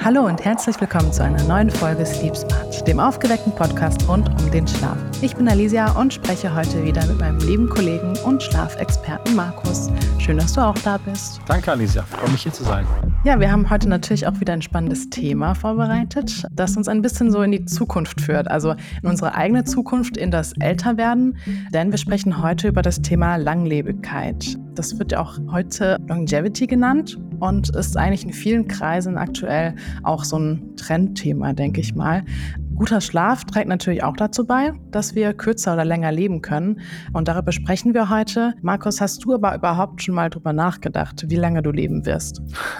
Hallo und herzlich willkommen zu einer neuen Folge Sleep Smart, dem aufgeweckten Podcast rund um den Schlaf. Ich bin Alicia und spreche heute wieder mit meinem lieben Kollegen und Schlafexperten Markus. Schön, dass du auch da bist. Danke, Alicia. Freue mich, hier zu sein. Ja, wir haben heute natürlich auch wieder ein spannendes Thema vorbereitet, das uns ein bisschen so in die Zukunft führt, also in unsere eigene Zukunft, in das Älterwerden. Denn wir sprechen heute über das Thema Langlebigkeit. Das wird ja auch heute Longevity genannt und ist eigentlich in vielen Kreisen aktuell auch so ein Trendthema, denke ich mal. Guter Schlaf trägt natürlich auch dazu bei, dass wir kürzer oder länger leben können. Und darüber sprechen wir heute. Markus, hast du aber überhaupt schon mal drüber nachgedacht, wie lange du leben wirst?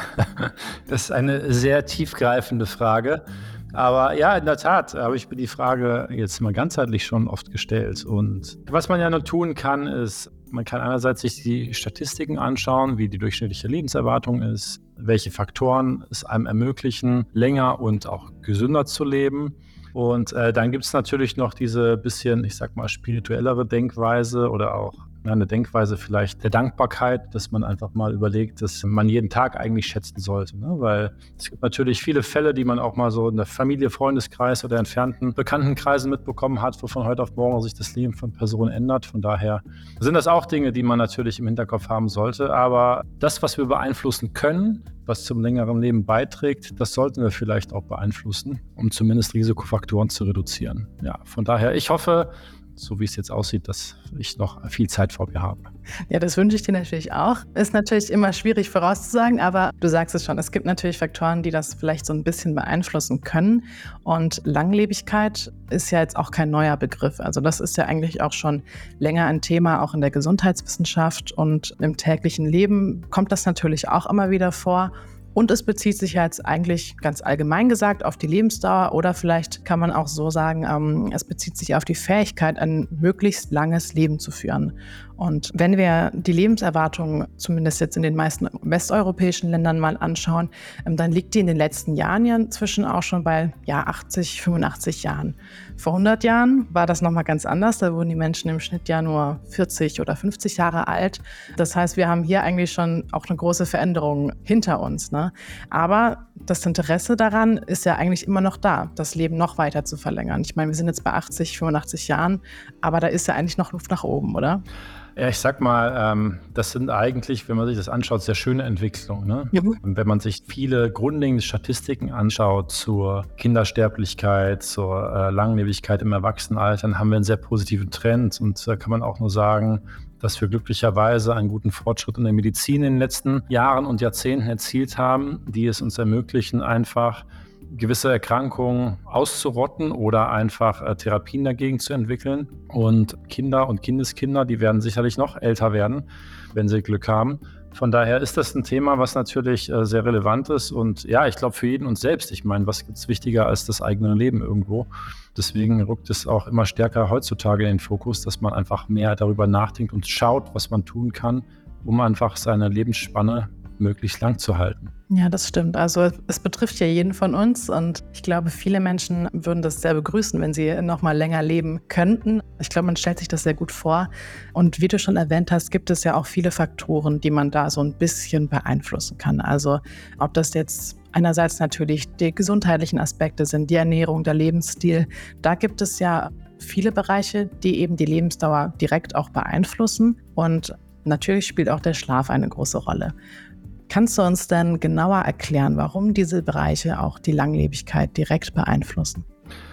Das ist eine sehr tiefgreifende Frage. Aber ja, in der Tat habe ich mir die Frage jetzt mal ganzheitlich schon oft gestellt. Und was man ja nur tun kann, ist, man kann einerseits sich die Statistiken anschauen, wie die durchschnittliche Lebenserwartung ist, welche Faktoren es einem ermöglichen, länger und auch gesünder zu leben. Und dann gibt es natürlich noch diese bisschen, ich sag mal, spirituellere Denkweise oder auch eine Denkweise vielleicht der Dankbarkeit, dass man einfach mal überlegt, dass man jeden Tag eigentlich schätzen sollte. Ne? Weil es gibt natürlich viele Fälle, die man auch mal so in der Familie, Freundeskreis oder entfernten Bekanntenkreisen mitbekommen hat, wo von heute auf morgen sich das Leben von Personen ändert. Von daher sind das auch Dinge, die man natürlich im Hinterkopf haben sollte. Aber das, was wir beeinflussen können, was zum längeren Leben beiträgt, das sollten wir vielleicht auch beeinflussen, um zumindest Risikofaktoren zu reduzieren. Ja, von daher, ich hoffe, so wie es jetzt aussieht, dass ich noch viel Zeit vor mir habe. Ja, das wünsche ich dir natürlich auch. Ist natürlich immer schwierig vorauszusagen, aber du sagst es schon, es gibt natürlich Faktoren, die das vielleicht so ein bisschen beeinflussen können. Und Langlebigkeit ist ja jetzt auch kein neuer Begriff. Also das ist ja eigentlich auch schon länger ein Thema, auch in der Gesundheitswissenschaft und im täglichen Leben kommt das natürlich auch immer wieder vor. Und es bezieht sich ja jetzt eigentlich ganz allgemein gesagt auf die Lebensdauer oder vielleicht kann man auch so sagen, es bezieht sich auf die Fähigkeit, ein möglichst langes Leben zu führen. Und wenn wir die Lebenserwartung zumindest jetzt in den meisten westeuropäischen Ländern mal anschauen, dann liegt die in den letzten Jahren ja inzwischen auch schon bei 80, 85 Jahren. Vor 100 Jahren war das nochmal ganz anders. Da wurden die Menschen im Schnitt ja nur 40 oder 50 Jahre alt. Das heißt, wir haben hier eigentlich schon auch eine große Veränderung hinter uns, ne? Aber das Interesse daran ist ja eigentlich immer noch da, das Leben noch weiter zu verlängern. Ich meine, wir sind jetzt bei 80, 85 Jahren, aber da ist ja eigentlich noch Luft nach oben, oder? Ja, ich sag mal, das sind eigentlich, wenn man sich das anschaut, sehr schöne Entwicklungen. Ne? Ja. Wenn man sich viele grundlegende Statistiken anschaut zur Kindersterblichkeit, zur Langlebigkeit im Erwachsenenalter, dann haben wir einen sehr positiven Trend. Und da kann man auch nur sagen, dass wir glücklicherweise einen guten Fortschritt in der Medizin in den letzten Jahren und Jahrzehnten erzielt haben, die es uns ermöglichen, einfach gewisse Erkrankungen auszurotten oder einfach Therapien dagegen zu entwickeln. Und Kinder und Kindeskinder, die werden sicherlich noch älter werden, wenn sie Glück haben. Von daher ist das ein Thema, was natürlich sehr relevant ist. Und ja, ich glaube für jeden uns selbst. Ich meine, was gibt's wichtiger als das eigene Leben irgendwo? Deswegen rückt es auch immer stärker heutzutage in den Fokus, dass man einfach mehr darüber nachdenkt und schaut, was man tun kann, um einfach seine Lebensspanne möglichst lang zu halten. Ja, das stimmt. Also es betrifft ja jeden von uns und ich glaube, viele Menschen würden das sehr begrüßen, wenn sie noch mal länger leben könnten. Ich glaube, man stellt sich das sehr gut vor. Und wie du schon erwähnt hast, gibt es ja auch viele Faktoren, die man da so ein bisschen beeinflussen kann. Also ob das jetzt einerseits natürlich die gesundheitlichen Aspekte sind, die Ernährung, der Lebensstil. Da gibt es ja viele Bereiche, die eben die Lebensdauer direkt auch beeinflussen. Und natürlich spielt auch der Schlaf eine große Rolle. Kannst du uns denn genauer erklären, warum diese Bereiche auch die Langlebigkeit direkt beeinflussen?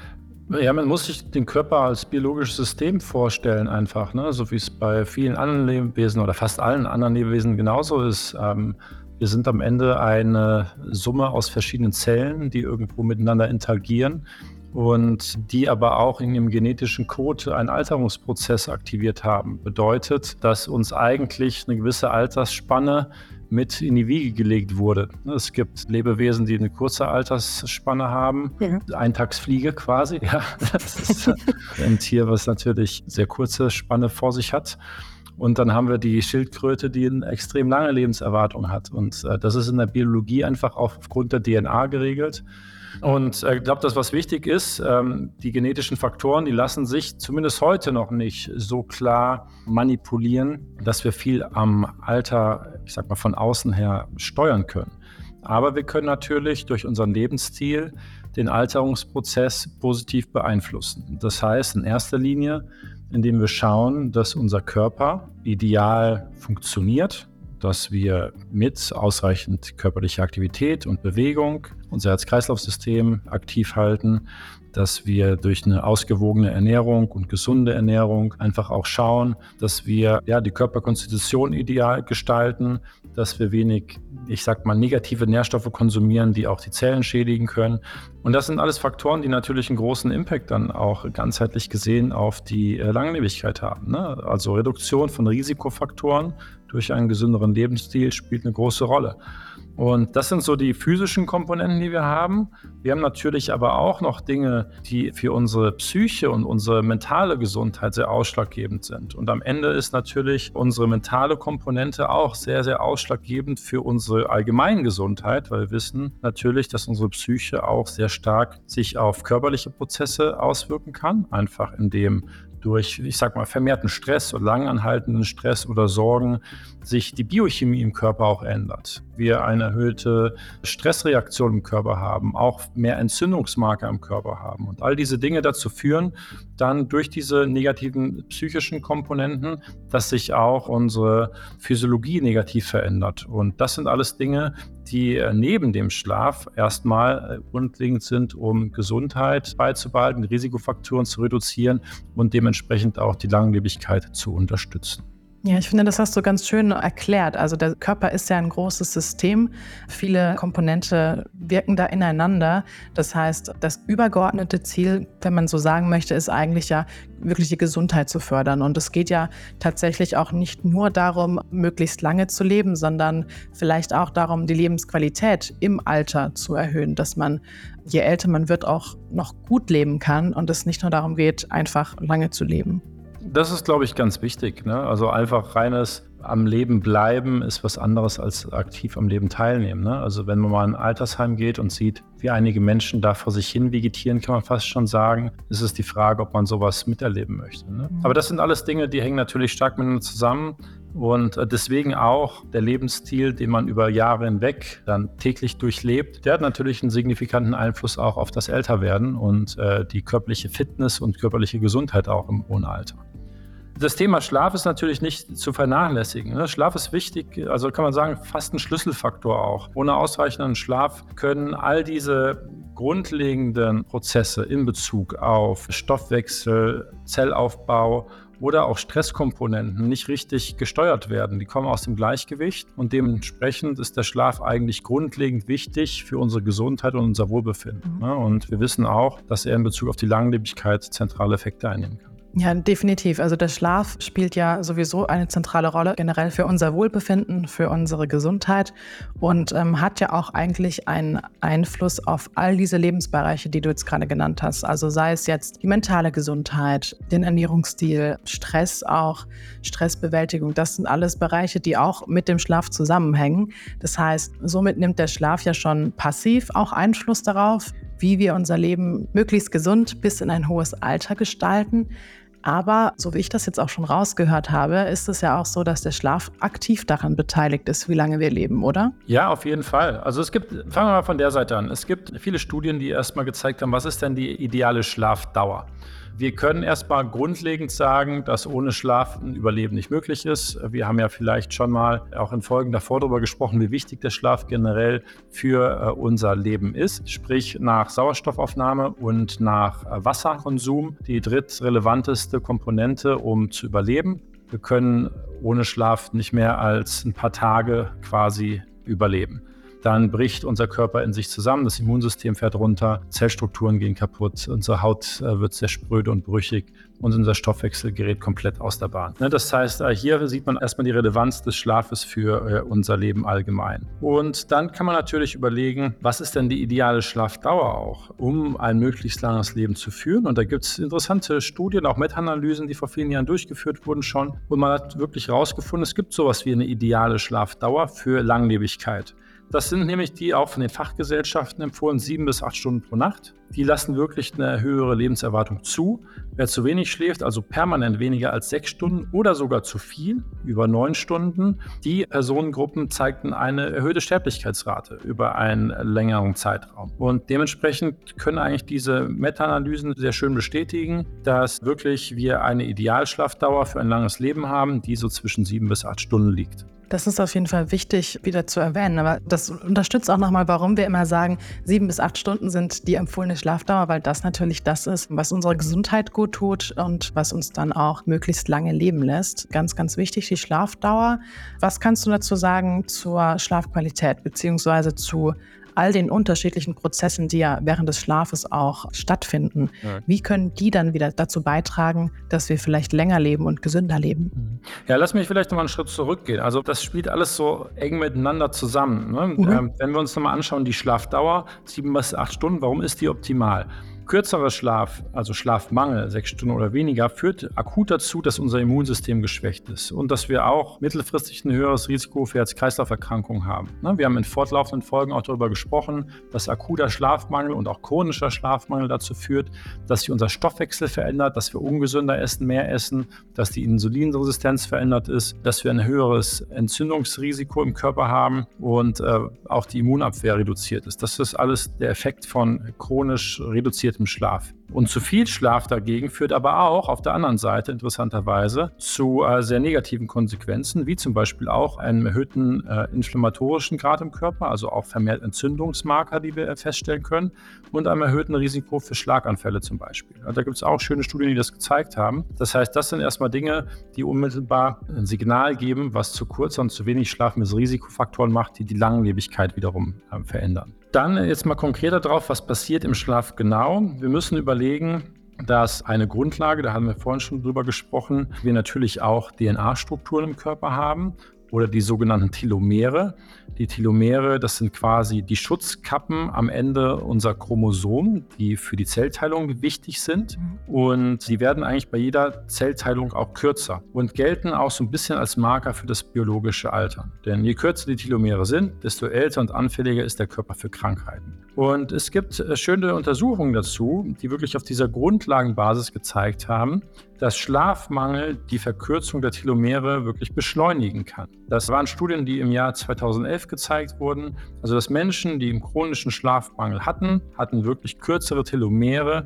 Ja, man muss sich den Körper als biologisches System vorstellen einfach, ne? So wie es bei vielen anderen Lebewesen oder fast allen anderen Lebewesen genauso ist. Wir sind am Ende eine Summe aus verschiedenen Zellen, die irgendwo miteinander interagieren und die aber auch in ihrem genetischen Code einen Alterungsprozess aktiviert haben. Bedeutet, dass uns eigentlich eine gewisse Altersspanne mit in die Wiege gelegt wurde. Es gibt Lebewesen, die eine kurze Altersspanne haben, Eintagsfliege quasi. Ja, das ist ein Tier, was natürlich sehr kurze Spanne vor sich hat. Und dann haben wir die Schildkröte, die eine extrem lange Lebenserwartung hat. Und das ist in der Biologie einfach aufgrund der DNA geregelt. Und ich glaube, das, was wichtig ist, die genetischen Faktoren, die lassen sich zumindest heute noch nicht so klar manipulieren, dass wir viel am Alter, ich sag mal, von außen her steuern können. Aber wir können natürlich durch unseren Lebensstil den Alterungsprozess positiv beeinflussen. Das heißt in erster Linie, indem wir schauen, dass unser Körper ideal funktioniert, dass wir mit ausreichend körperlicher Aktivität und Bewegung unser Herz-Kreislauf-System aktiv halten, dass wir durch eine ausgewogene Ernährung und gesunde Ernährung einfach auch schauen, dass wir die Körperkonstitution ideal gestalten, dass wir wenig, negative Nährstoffe konsumieren, die auch die Zellen schädigen können. Und das sind alles Faktoren, die natürlich einen großen Impact dann auch ganzheitlich gesehen auf die Langlebigkeit haben, ne? Also Reduktion von Risikofaktoren durch einen gesünderen Lebensstil spielt eine große Rolle. Und das sind so die physischen Komponenten, die wir haben. Wir haben natürlich aber auch noch Dinge, die für unsere Psyche und unsere mentale Gesundheit sehr ausschlaggebend sind. Und am Ende ist natürlich unsere mentale Komponente auch sehr, sehr ausschlaggebend für unsere allgemeine Gesundheit, weil wir wissen natürlich, dass unsere Psyche auch sehr stark sich auf körperliche Prozesse auswirken kann, einfach indem durch, vermehrten Stress oder langanhaltenden Stress oder Sorgen sich die Biochemie im Körper auch ändert. Wir eine erhöhte Stressreaktion im Körper haben, auch mehr Entzündungsmarker im Körper haben. Und all diese Dinge dazu führen, dann durch diese negativen psychischen Komponenten, dass sich auch unsere Physiologie negativ verändert. Und das sind alles Dinge, die neben dem Schlaf erstmal grundlegend sind, um Gesundheit beizubehalten, Risikofaktoren zu reduzieren und dementsprechend auch die Langlebigkeit zu unterstützen. Ja, ich finde, das hast du ganz schön erklärt. Also der Körper ist ja ein großes System. Viele Komponente wirken da ineinander. Das heißt, das übergeordnete Ziel, wenn man so sagen möchte, ist eigentlich ja wirklich die Gesundheit zu fördern. Und es geht ja tatsächlich auch nicht nur darum, möglichst lange zu leben, sondern vielleicht auch darum, die Lebensqualität im Alter zu erhöhen, dass man, je älter man wird, auch noch gut leben kann und es nicht nur darum geht, einfach lange zu leben. Das ist, glaube ich, ganz wichtig, ne? Also einfach reines am Leben bleiben ist was anderes als aktiv am Leben teilnehmen, ne? Also wenn man mal in ein Altersheim geht und sieht, wie einige Menschen da vor sich hin vegetieren, kann man fast schon sagen, ist es die Frage, ob man sowas miterleben möchte, ne? Aber das sind alles Dinge, die hängen natürlich stark miteinander zusammen. Und deswegen auch der Lebensstil, den man über Jahre hinweg dann täglich durchlebt, der hat natürlich einen signifikanten Einfluss auch auf das Älterwerden und die körperliche Fitness und körperliche Gesundheit auch im hohen Alter. Das Thema Schlaf ist natürlich nicht zu vernachlässigen, ne? Schlaf ist wichtig, also kann man sagen, fast ein Schlüsselfaktor auch. Ohne ausreichenden Schlaf können all diese grundlegenden Prozesse in Bezug auf Stoffwechsel, Zellaufbau oder auch Stresskomponenten nicht richtig gesteuert werden. Die kommen aus dem Gleichgewicht und dementsprechend ist der Schlaf eigentlich grundlegend wichtig für unsere Gesundheit und unser Wohlbefinden. Und wir wissen auch, dass er in Bezug auf die Langlebigkeit zentrale Effekte einnehmen kann. Ja, definitiv. Also der Schlaf spielt ja sowieso eine zentrale Rolle generell für unser Wohlbefinden, für unsere Gesundheit und hat ja auch eigentlich einen Einfluss auf all diese Lebensbereiche, die du jetzt gerade genannt hast. Also sei es jetzt die mentale Gesundheit, den Ernährungsstil, Stress auch, Stressbewältigung. Das sind alles Bereiche, die auch mit dem Schlaf zusammenhängen. Das heißt, somit nimmt der Schlaf ja schon passiv auch Einfluss darauf, wie wir unser Leben möglichst gesund bis in ein hohes Alter gestalten. Aber so wie ich das jetzt auch schon rausgehört habe, ist es ja auch so, dass der Schlaf aktiv daran beteiligt ist, wie lange wir leben, oder? Ja, auf jeden Fall. Also fangen wir mal von der Seite an. Es gibt viele Studien, die erstmal gezeigt haben, was ist denn die ideale Schlafdauer? Wir können erstmal grundlegend sagen, dass ohne Schlaf ein Überleben nicht möglich ist. Wir haben ja vielleicht schon mal auch in Folgen davor darüber gesprochen, wie wichtig der Schlaf generell für unser Leben ist. Sprich nach Sauerstoffaufnahme und nach Wasserkonsum die drittrelevanteste Komponente, um zu überleben. Wir können ohne Schlaf nicht mehr als ein paar Tage quasi überleben. Dann bricht unser Körper in sich zusammen, das Immunsystem fährt runter, Zellstrukturen gehen kaputt, unsere Haut wird sehr spröde und brüchig und unser Stoffwechsel gerät komplett aus der Bahn. Das heißt, hier sieht man erstmal die Relevanz des Schlafes für unser Leben allgemein. Und dann kann man natürlich überlegen, was ist denn die ideale Schlafdauer auch, um ein möglichst langes Leben zu führen. Und da gibt es interessante Studien, auch Meta-Analysen, die vor vielen Jahren durchgeführt wurden schon. Und man hat wirklich herausgefunden, es gibt sowas wie eine ideale Schlafdauer für Langlebigkeit. Das sind nämlich die auch von den Fachgesellschaften empfohlen, 7 bis 8 Stunden pro Nacht. Die lassen wirklich eine höhere Lebenserwartung zu. Wer zu wenig schläft, also permanent weniger als 6 Stunden oder sogar zu viel, über 9 Stunden, die Personengruppen zeigten eine erhöhte Sterblichkeitsrate über einen längeren Zeitraum. Und dementsprechend können eigentlich diese Meta-Analysen sehr schön bestätigen, dass wirklich wir eine Idealschlafdauer für ein langes Leben haben, die so zwischen 7 bis 8 Stunden liegt. Das ist auf jeden Fall wichtig, wieder zu erwähnen. Aber das unterstützt auch nochmal, warum wir immer sagen, 7 bis 8 Stunden sind die empfohlene Schlafdauer, weil das natürlich das ist, was unserer Gesundheit gut tut und was uns dann auch möglichst lange leben lässt. Ganz, ganz wichtig, die Schlafdauer. Was kannst du dazu sagen zur Schlafqualität beziehungsweise zu all den unterschiedlichen Prozessen, die ja während des Schlafes auch stattfinden? Ja. Wie können die dann wieder dazu beitragen, dass wir vielleicht länger leben und gesünder leben? Ja, lass mich vielleicht nochmal einen Schritt zurückgehen. Also das spielt alles so eng miteinander zusammen. Ne? Wenn wir uns nochmal anschauen, die Schlafdauer, 7 bis 8 Stunden, warum ist die optimal? Kürzerer Schlaf, also Schlafmangel, 6 Stunden oder weniger, führt akut dazu, dass unser Immunsystem geschwächt ist und dass wir auch mittelfristig ein höheres Risiko für Herz-Kreislauf-Erkrankungen haben. Wir haben in fortlaufenden Folgen auch darüber gesprochen, dass akuter Schlafmangel und auch chronischer Schlafmangel dazu führt, dass sich unser Stoffwechsel verändert, dass wir ungesünder essen, mehr essen, dass die Insulinresistenz verändert ist, dass wir ein höheres Entzündungsrisiko im Körper haben und auch die Immunabwehr reduziert ist. Das ist alles der Effekt von chronisch reduziertem Schlaf. Und zu viel Schlaf dagegen führt aber auch auf der anderen Seite interessanterweise zu sehr negativen Konsequenzen, wie zum Beispiel auch einem erhöhten inflammatorischen Grad im Körper, also auch vermehrt Entzündungsmarker, die wir feststellen können, und einem erhöhten Risiko für Schlaganfälle zum Beispiel. Da gibt es auch schöne Studien, die das gezeigt haben. Das heißt, das sind erstmal Dinge, die unmittelbar ein Signal geben, was zu kurzer und zu wenig Schlaf mit Risikofaktoren macht, die die Langlebigkeit wiederum verändern. Dann jetzt mal konkreter drauf, was passiert im Schlaf genau. Wir müssen überlegen, dass eine Grundlage, da haben wir vorhin schon drüber gesprochen, wir natürlich auch DNA-Strukturen im Körper haben oder die sogenannten Telomere. Die Telomere, das sind quasi die Schutzkappen am Ende unserer Chromosomen, die für die Zellteilung wichtig sind. Und die werden eigentlich bei jeder Zellteilung auch kürzer und gelten auch so ein bisschen als Marker für das biologische Alter. Denn je kürzer die Telomere sind, desto älter und anfälliger ist der Körper für Krankheiten. Und es gibt schöne Untersuchungen dazu, die wirklich auf dieser Grundlagenbasis gezeigt haben, dass Schlafmangel die Verkürzung der Telomere wirklich beschleunigen kann. Das waren Studien, die im Jahr 2011 gezeigt wurden. Also dass Menschen, die einen chronischen Schlafmangel hatten wirklich kürzere Telomere.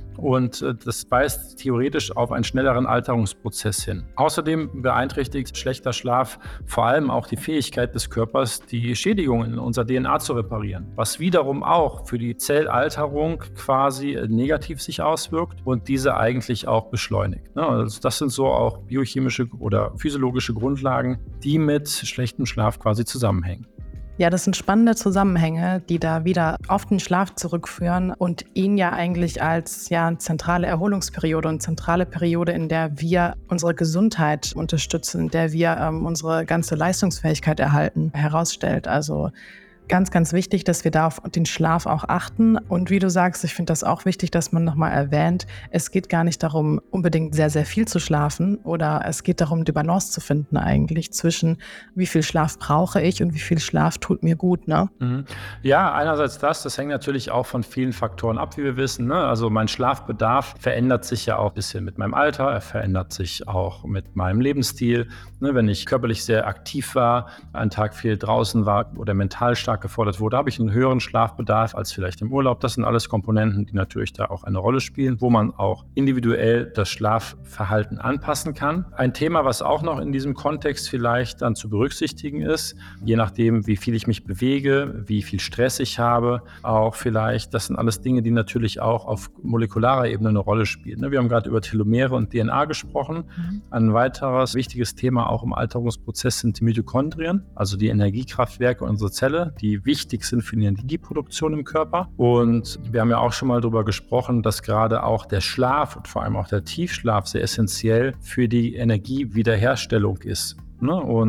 Und das weist theoretisch auf einen schnelleren Alterungsprozess hin. Außerdem beeinträchtigt schlechter Schlaf vor allem auch die Fähigkeit des Körpers, die Schädigungen in unserer DNA zu reparieren, was wiederum auch für die Zellalterung quasi negativ sich auswirkt und diese eigentlich auch beschleunigt. Also das sind so auch biochemische oder physiologische Grundlagen, die mit schlechtem Schlaf quasi zusammenhängen. Ja, das sind spannende Zusammenhänge, die da wieder auf den Schlaf zurückführen und ihn ja eigentlich als zentrale Erholungsperiode und zentrale Periode, in der wir unsere Gesundheit unterstützen, in der wir unsere ganze Leistungsfähigkeit erhalten, herausstellt. Also ganz, ganz wichtig, dass wir da auf den Schlaf auch achten. Und wie du sagst, ich finde das auch wichtig, dass man nochmal erwähnt, es geht gar nicht darum, unbedingt sehr, sehr viel zu schlafen oder es geht darum, die Balance zu finden eigentlich zwischen wie viel Schlaf brauche ich und wie viel Schlaf tut mir gut, ne? Ja, einerseits das hängt natürlich auch von vielen Faktoren ab, wie wir wissen, ne? Also mein Schlafbedarf verändert sich ja auch ein bisschen mit meinem Alter, er verändert sich auch mit meinem Lebensstil. Ne? Wenn ich körperlich sehr aktiv war, einen Tag viel draußen war oder mental stark gefordert wurde, habe ich einen höheren Schlafbedarf als vielleicht im Urlaub. Das sind alles Komponenten, die natürlich da auch eine Rolle spielen, wo man auch individuell das Schlafverhalten anpassen kann. Ein Thema, was auch noch in diesem Kontext vielleicht dann zu berücksichtigen ist, je nachdem, wie viel ich mich bewege, wie viel Stress ich habe, auch vielleicht, das sind alles Dinge, die natürlich auch auf molekularer Ebene eine Rolle spielen. Wir haben gerade über Telomere und DNA gesprochen. Ein weiteres wichtiges Thema auch im Alterungsprozess sind die Mitochondrien, also die Energiekraftwerke unserer Zelle, die wichtig sind für die Energieproduktion im Körper. Und wir haben ja auch schon mal darüber gesprochen, dass gerade auch der Schlaf und vor allem auch der Tiefschlaf sehr essentiell für die Energiewiederherstellung ist. Und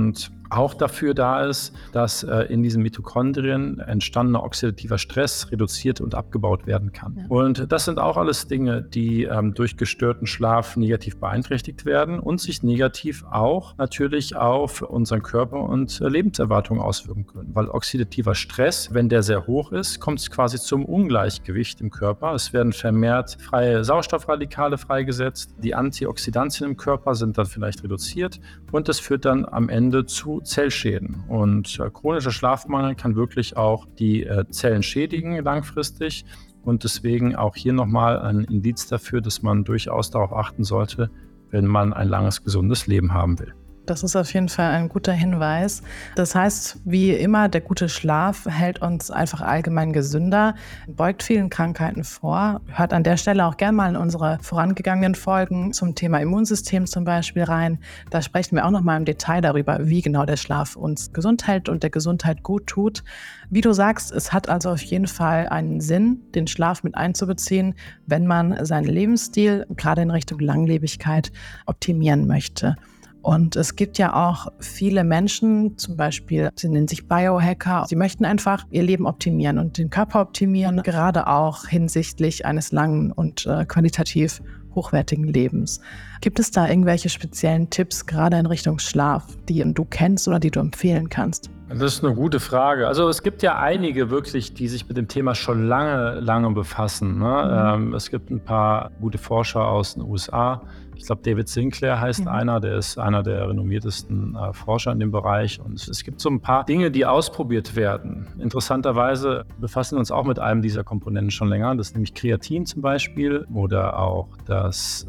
auch dafür da ist, dass in diesen Mitochondrien entstandener oxidativer Stress reduziert und abgebaut werden kann. Ja. Und das sind auch alles Dinge, die durch gestörten Schlaf negativ beeinträchtigt werden und sich negativ auch natürlich auf unseren Körper und Lebenserwartung auswirken können. Weil oxidativer Stress, wenn der sehr hoch ist, kommt es quasi zum Ungleichgewicht im Körper. Es werden vermehrt freie Sauerstoffradikale freigesetzt, die Antioxidantien im Körper sind dann vielleicht reduziert und das führt dann am Ende zu Zellschäden. Und chronischer Schlafmangel kann wirklich auch die Zellen schädigen langfristig. Und deswegen auch hier nochmal ein Indiz dafür, dass man durchaus darauf achten sollte, wenn man ein langes, gesundes Leben haben will. Das ist auf jeden Fall ein guter Hinweis. Das heißt, wie immer, der gute Schlaf hält uns einfach allgemein gesünder, beugt vielen Krankheiten vor. Hört an der Stelle auch gerne mal in unsere vorangegangenen Folgen zum Thema Immunsystem zum Beispiel rein. Da sprechen wir auch noch mal im Detail darüber, wie genau der Schlaf uns gesund hält und der Gesundheit gut tut. Wie du sagst, es hat also auf jeden Fall einen Sinn, den Schlaf mit einzubeziehen, wenn man seinen Lebensstil gerade in Richtung Langlebigkeit optimieren möchte. Und es gibt ja auch viele Menschen, zum Beispiel, sie nennen sich Biohacker, sie möchten einfach ihr Leben optimieren und den Körper optimieren, gerade auch hinsichtlich eines langen und qualitativ hochwertigen Lebens. Gibt es da irgendwelche speziellen Tipps, gerade in Richtung Schlaf, die du kennst oder die du empfehlen kannst? Das ist eine gute Frage. Also es gibt ja einige wirklich, die sich mit dem Thema schon lange befassen. Ne? Es gibt ein paar gute Forscher aus den USA. Ich glaube, David Sinclair heißt einer, der ist einer der renommiertesten Forscher in dem Bereich. Und es gibt so ein paar Dinge, die ausprobiert werden. Interessanterweise befassen wir uns auch mit einem dieser Komponenten schon länger. Das ist nämlich Kreatin zum Beispiel oder auch das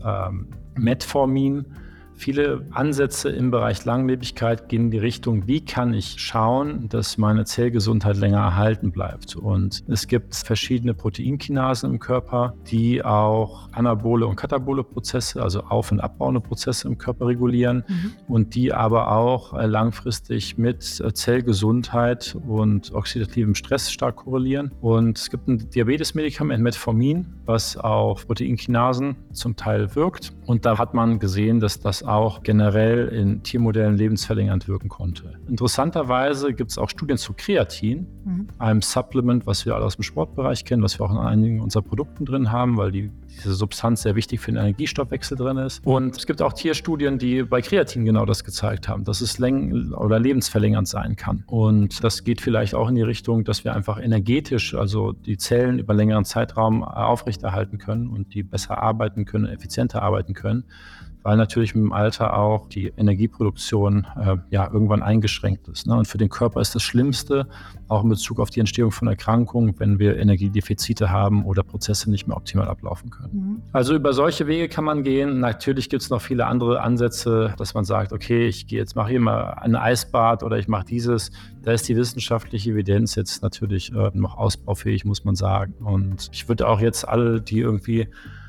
Metformin. Viele Ansätze im Bereich Langlebigkeit gehen in die Richtung, wie kann ich schauen, dass meine Zellgesundheit länger erhalten bleibt. Und es gibt verschiedene Proteinkinasen im Körper, die auch anabole und katabole Prozesse, also auf- und abbauende Prozesse im Körper regulieren und die aber auch langfristig mit Zellgesundheit und oxidativem Stress stark korrelieren. Und es gibt ein Diabetesmedikament, Metformin, was auf Proteinkinasen zum Teil wirkt. Und da hat man gesehen, dass das auch generell in Tiermodellen lebensverlängernd wirken konnte. Interessanterweise gibt es auch Studien zu Kreatin, einem Supplement, was wir alle aus dem Sportbereich kennen, was wir auch in einigen unserer Produkten drin haben, weil diese Substanz sehr wichtig für den Energiestoffwechsel drin ist. Und es gibt auch Tierstudien, die bei Kreatin genau das gezeigt haben, dass es lebensverlängernd sein kann. Und das geht vielleicht auch in die Richtung, dass wir einfach energetisch, also die Zellen über längeren Zeitraum aufrechterhalten können und die besser arbeiten können, effizienter arbeiten können. Weil natürlich mit dem Alter auch die Energieproduktion irgendwann eingeschränkt ist. Ne? Und für den Körper ist das Schlimmste, auch in Bezug auf die Entstehung von Erkrankungen, wenn wir Energiedefizite haben oder Prozesse nicht mehr optimal ablaufen können. Also über solche Wege kann man gehen. Natürlich gibt es noch viele andere Ansätze, dass man sagt, okay, mache hier mal ein Eisbad oder ich mache dieses. Da ist die wissenschaftliche Evidenz jetzt natürlich noch ausbaufähig, muss man sagen. Und ich würde auch jetzt alle, die irgendwie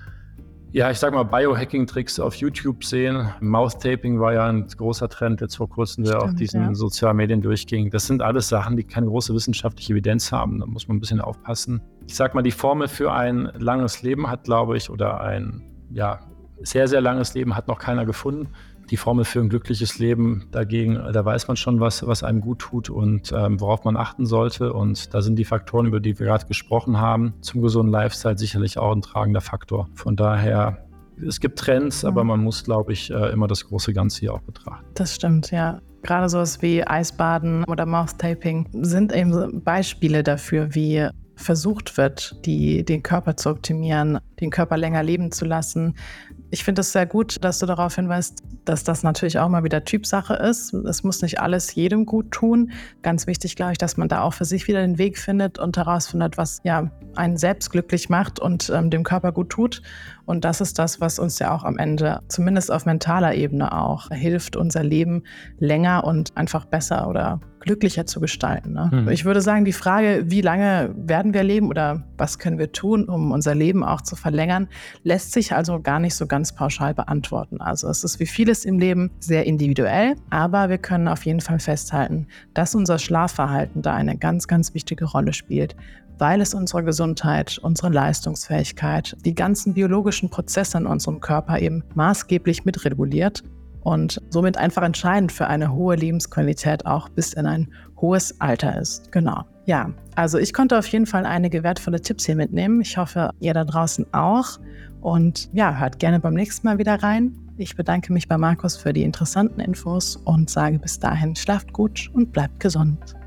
Biohacking-Tricks auf YouTube sehen. Mouth-Taping war ja ein großer Trend jetzt vor kurzem, der auf diesen sozialen Medien durchging. Das sind alles Sachen, die keine große wissenschaftliche Evidenz haben. Da muss man ein bisschen aufpassen. Ich sag mal, die Formel für ein langes Leben hat, glaube ich, oder ein sehr, sehr langes Leben hat noch keiner gefunden. Die Formel für ein glückliches Leben dagegen, da weiß man schon, was einem gut tut und worauf man achten sollte. Und da sind die Faktoren, über die wir gerade gesprochen haben, zum gesunden Lifestyle sicherlich auch ein tragender Faktor. Von daher, es gibt Trends, aber man muss, glaube ich, immer das große Ganze hier auch betrachten. Das stimmt, ja. Gerade sowas wie Eisbaden oder Mouth-Taping sind eben so Beispiele dafür, wie versucht wird, den Körper zu optimieren, den Körper länger leben zu lassen. Ich finde es sehr gut, dass du darauf hinweist, dass das natürlich auch mal wieder Typsache ist. Es muss nicht alles jedem gut tun. Ganz wichtig, glaube ich, dass man da auch für sich wieder den Weg findet und herausfindet, was einen selbst glücklich macht und dem Körper gut tut. Und das ist das, was uns ja auch am Ende, zumindest auf mentaler Ebene auch, hilft, unser Leben länger und einfach besser oder glücklicher zu gestalten. Ne? Ich würde sagen, die Frage, wie lange werden wir leben oder was können wir tun, um unser Leben auch zu verlängern, lässt sich also gar nicht so ganz pauschal beantworten. Also es ist wie vieles im Leben sehr individuell, aber wir können auf jeden Fall festhalten, dass unser Schlafverhalten da eine ganz, ganz wichtige Rolle spielt, weil es unsere Gesundheit, unsere Leistungsfähigkeit, die ganzen biologischen Prozesse in unserem Körper eben maßgeblich mitreguliert. und somit einfach entscheidend für eine hohe Lebensqualität auch bis in ein hohes Alter ist. Genau. Ja, also ich konnte auf jeden Fall einige wertvolle Tipps hier mitnehmen. Ich hoffe, ihr da draußen auch. Und ja, hört gerne beim nächsten Mal wieder rein. Ich bedanke mich bei Markus für die interessanten Infos und sage bis dahin, schlaft gut und bleibt gesund.